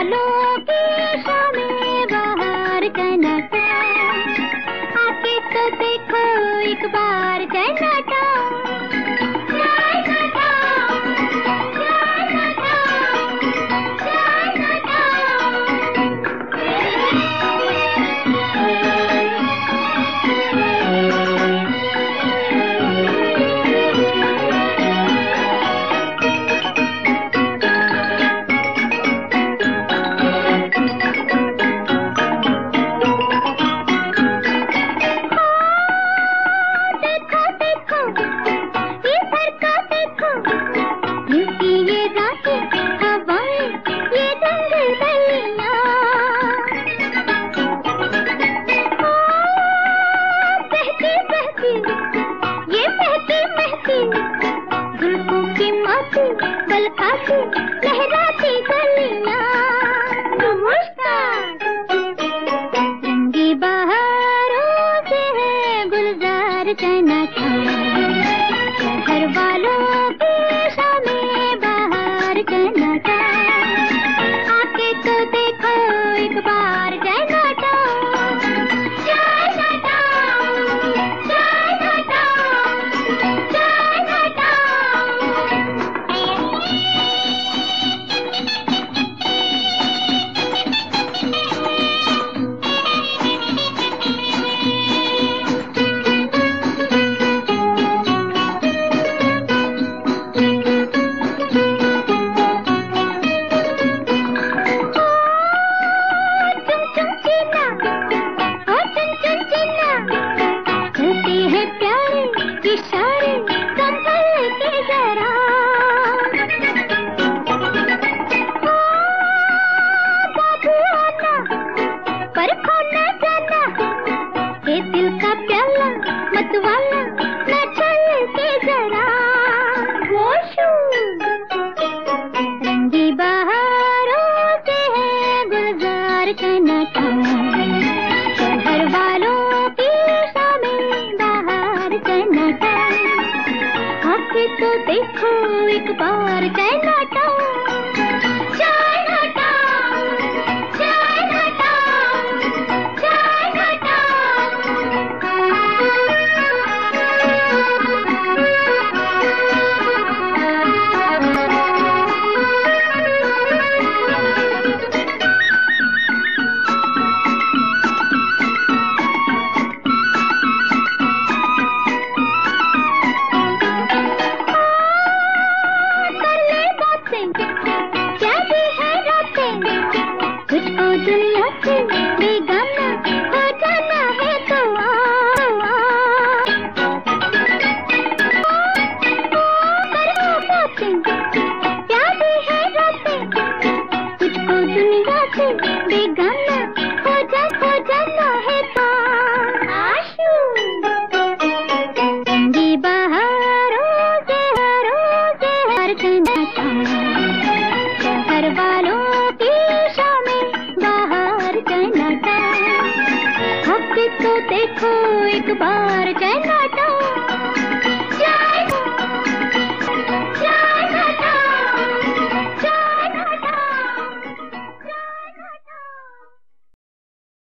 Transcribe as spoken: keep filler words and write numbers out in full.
वालों की शामें बाहर जन्नता, आके तो देखो एक बार जन्नता। लहराती गलियां, नमस्कार। रंगी बहारों से है गुलजार जन्नता, घर वालों की शामें बाहर जन्नता, आके तो देखो एक बार जन्नता। इशारे संभल के जरा, बाबू आना पर खोना जाना, ये दिल का प्याला मत वाला न चल के जरा। वोशू रंगी बहारों से है गुलजार जन्नता, घर वालों की शामें बाहर जन्नता, आके तो देखो एक बार जन्नता। जन्नता, जन्नता, जन्नता। क्या भी है रातें, तुझको दुनिया से बेगाना हो जाना है तो आ, करो बातें। क्या भी है रातें, तुझको दुनिया से बेगाना हो जा हो जाना है तो आशू। रंगी बहारों से हरों से हर जन्नता, घर वालों की शामें बाहर जन्नता, आके तो देखो एक बार जन्नता।